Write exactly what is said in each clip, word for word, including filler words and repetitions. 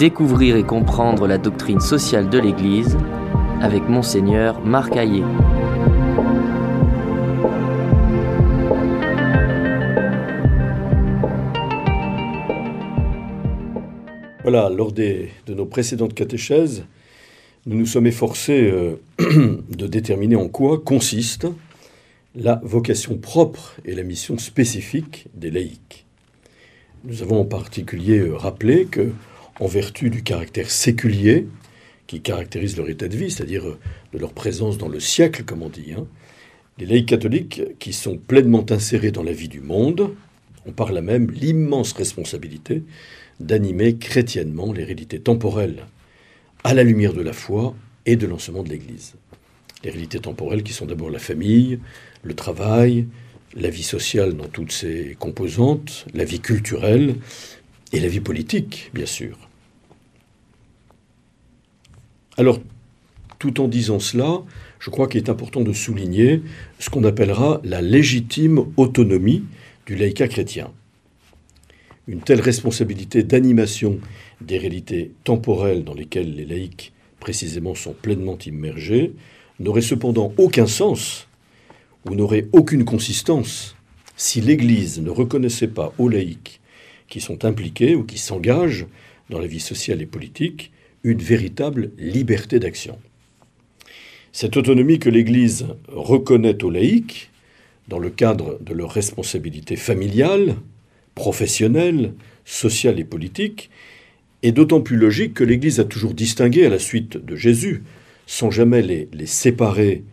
Découvrir et comprendre la doctrine sociale de l'Église avec Monseigneur Marc Hayet. Voilà, lors des, de nos précédentes catéchèses, nous nous sommes efforcés euh, de déterminer en quoi consiste la vocation propre et la mission spécifique des laïcs. Nous avons en particulier rappelé que, en vertu du caractère séculier qui caractérise leur état de vie, c'est-à-dire de leur présence dans le siècle, comme on dit, hein, les laïcs catholiques qui sont pleinement insérés dans la vie du monde ont par là même l'immense responsabilité d'animer chrétiennement les réalités temporelles à la lumière de la foi et de l'enseignement de l'Église. Les réalités temporelles qui sont d'abord la famille, le travail, la vie sociale dans toutes ses composantes, la vie culturelle et la vie politique, bien sûr. Alors, tout en disant cela, je crois qu'il est important de souligner ce qu'on appellera la légitime autonomie du laïcat chrétien. Une telle responsabilité d'animation des réalités temporelles dans lesquelles les laïcs précisément sont pleinement immergés n'aurait cependant aucun sens ou n'aurait aucune consistance si l'Église ne reconnaissait pas aux laïcs qui sont impliqués ou qui s'engagent dans la vie sociale et politique une véritable liberté d'action. Cette autonomie que l'Église reconnaît aux laïcs dans le cadre de leur responsabilité familiale, professionnelle, sociale et politique est d'autant plus logique que l'Église a toujours distingué à la suite de Jésus, sans jamais les, les séparer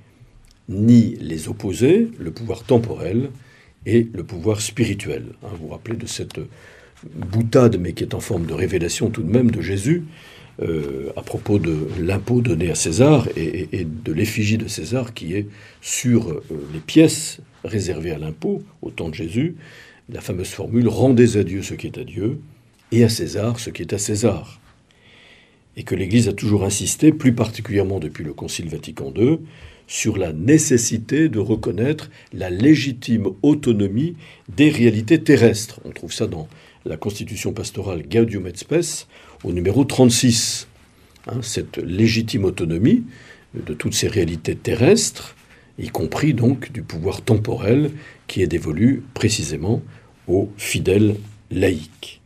ni les opposer, le pouvoir temporel et le pouvoir spirituel. Hein, vous vous rappelez de cette boutade, mais qui est en forme de révélation tout de même de Jésus, euh, à propos de l'impôt donné à César et, et, et de l'effigie de César qui est sur euh, les pièces réservées à l'impôt au temps de Jésus, la fameuse formule « Rendez à Dieu ce qui est à Dieu et à César ce qui est à César ». Et que l'Église a toujours insisté, plus particulièrement depuis le Concile Vatican deux, sur la nécessité de reconnaître la légitime autonomie des réalités terrestres. On trouve ça dans la Constitution pastorale Gaudium et Spes, au numéro trente-six. Hein, cette légitime autonomie de toutes ces réalités terrestres, y compris donc du pouvoir temporel qui est dévolu précisément aux fidèles laïcs.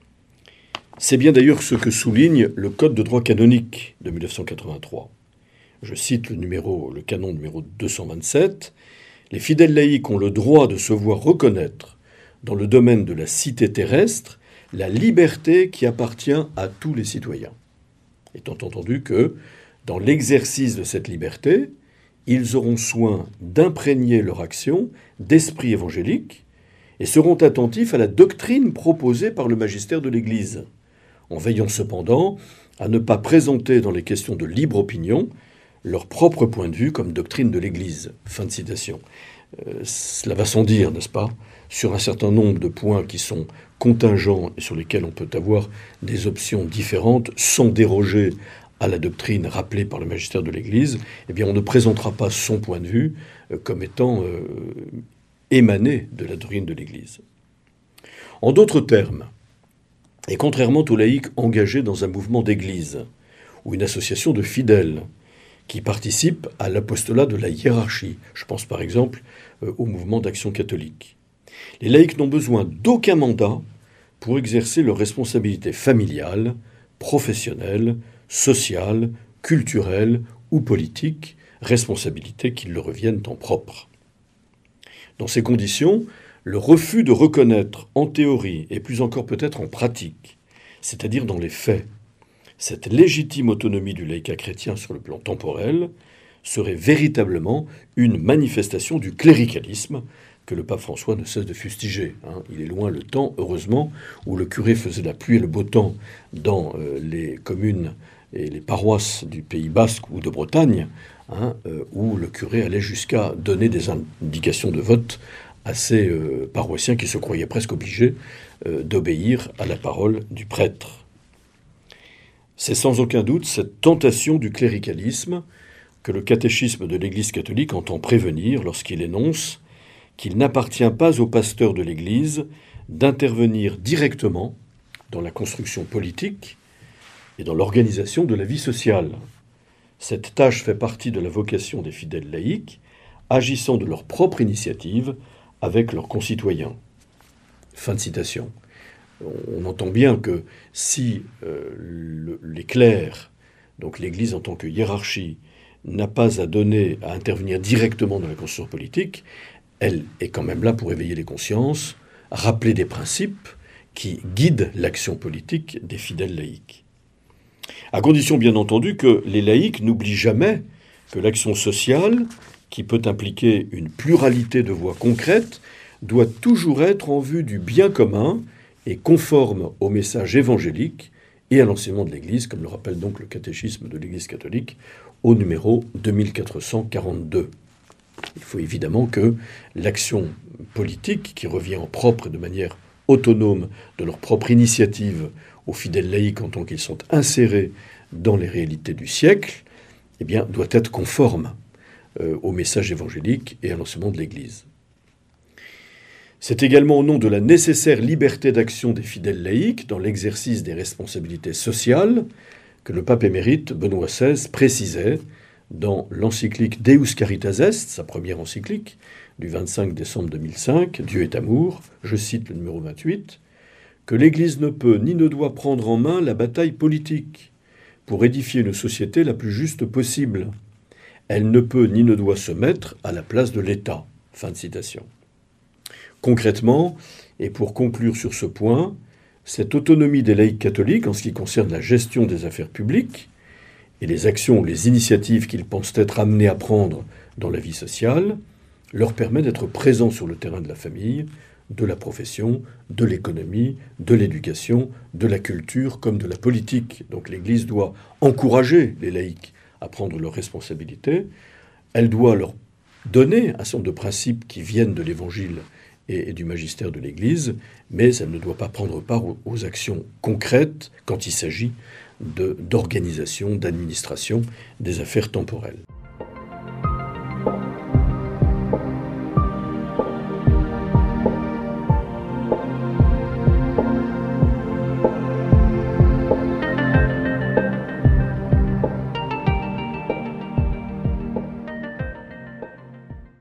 C'est bien d'ailleurs ce que souligne le Code de droit canonique de mille neuf cent quatre-vingt-trois. Je cite le, numéro, le canon numéro deux cent vingt-sept. « Les fidèles laïcs ont le droit de se voir reconnaître, dans le domaine de la cité terrestre, la liberté qui appartient à tous les citoyens. » Étant entendu que, dans l'exercice de cette liberté, ils auront soin d'imprégner leur action d'esprit évangélique et seront attentifs à la doctrine proposée par le magistère de l'Église, en veillant cependant à ne pas présenter dans les questions de libre opinion leur propre point de vue comme doctrine de l'Église. Fin de citation. Euh, cela va sans dire, n'est-ce pas, sur un certain nombre de points qui sont contingents et sur lesquels on peut avoir des options différentes sans déroger à la doctrine rappelée par le magistère de l'Église, eh bien on ne présentera pas son point de vue euh, comme étant euh, émané de la doctrine de l'Église. En d'autres termes, et contrairement aux laïcs engagés dans un mouvement d'église ou une association de fidèles qui participent à l'apostolat de la hiérarchie, je pense par exemple euh, au mouvement d'action catholique, les laïcs n'ont besoin d'aucun mandat pour exercer leurs responsabilités familiales, professionnelles, sociales, culturelles ou politiques, responsabilités qui leur reviennent en propre. Dans ces conditions, le refus de reconnaître en théorie et plus encore peut-être en pratique, c'est-à-dire dans les faits, cette légitime autonomie du laïcat chrétien sur le plan temporel serait véritablement une manifestation du cléricalisme que le pape François ne cesse de fustiger. Hein. Il est loin le temps, heureusement, où le curé faisait la pluie et le beau temps dans euh, les communes et les paroisses du Pays Basque ou de Bretagne, hein, euh, où le curé allait jusqu'à donner des indications de vote à ces euh, paroissiens qui se croyaient presque obligés euh, d'obéir à la parole du prêtre. C'est sans aucun doute cette tentation du cléricalisme que le catéchisme de l'Église catholique entend prévenir lorsqu'il énonce qu'il n'appartient pas au pasteur de l'Église d'intervenir directement dans la construction politique et dans l'organisation de la vie sociale. Cette tâche fait partie de la vocation des fidèles laïcs, agissant de leur propre initiative avec leurs concitoyens. » Fin de citation. On entend bien que si euh, le, les clercs, donc l'Église en tant que hiérarchie, n'a pas à donner, à intervenir directement dans la construction politique, elle est quand même là pour éveiller les consciences, rappeler des principes qui guident l'action politique des fidèles laïcs. À condition bien entendu que les laïcs n'oublient jamais que l'action sociale, qui peut impliquer une pluralité de voies concrètes, doit toujours être en vue du bien commun et conforme au message évangélique et à l'enseignement de l'Église, comme le rappelle donc le catéchisme de l'Église catholique au numéro deux mille quatre cent quarante-deux. Il faut évidemment que l'action politique, qui revient en propre et de manière autonome de leur propre initiative aux fidèles laïcs en tant qu'ils sont insérés dans les réalités du siècle, eh bien, doit être conforme euh, au message évangélique et à l'enseignement de l'Église. C'est également au nom de la nécessaire liberté d'action des fidèles laïcs dans l'exercice des responsabilités sociales que le pape émérite Benoît seize précisait dans l'encyclique Deus Caritas Est, sa première encyclique, du vingt-cinq décembre deux mille cinq, Dieu est amour, je cite le numéro vingt-huit, que l'Église ne peut ni ne doit prendre en main la bataille politique pour édifier une société la plus juste possible. Elle ne peut ni ne doit se mettre à la place de l'État. Fin de citation. Concrètement, et pour conclure sur ce point, cette autonomie des laïcs catholiques en ce qui concerne la gestion des affaires publiques et les actions ou les initiatives qu'ils pensent être amenés à prendre dans la vie sociale leur permet d'être présents sur le terrain de la famille, de la profession, de l'économie, de l'éducation, de la culture comme de la politique. Donc l'Église doit encourager les laïcs à prendre leurs responsabilités. Elle doit leur donner un certain nombre de principes qui viennent de l'Évangile et du magistère de l'Église, mais elle ne doit pas prendre part aux actions concrètes quand il s'agit de, d'organisation, d'administration des affaires temporelles.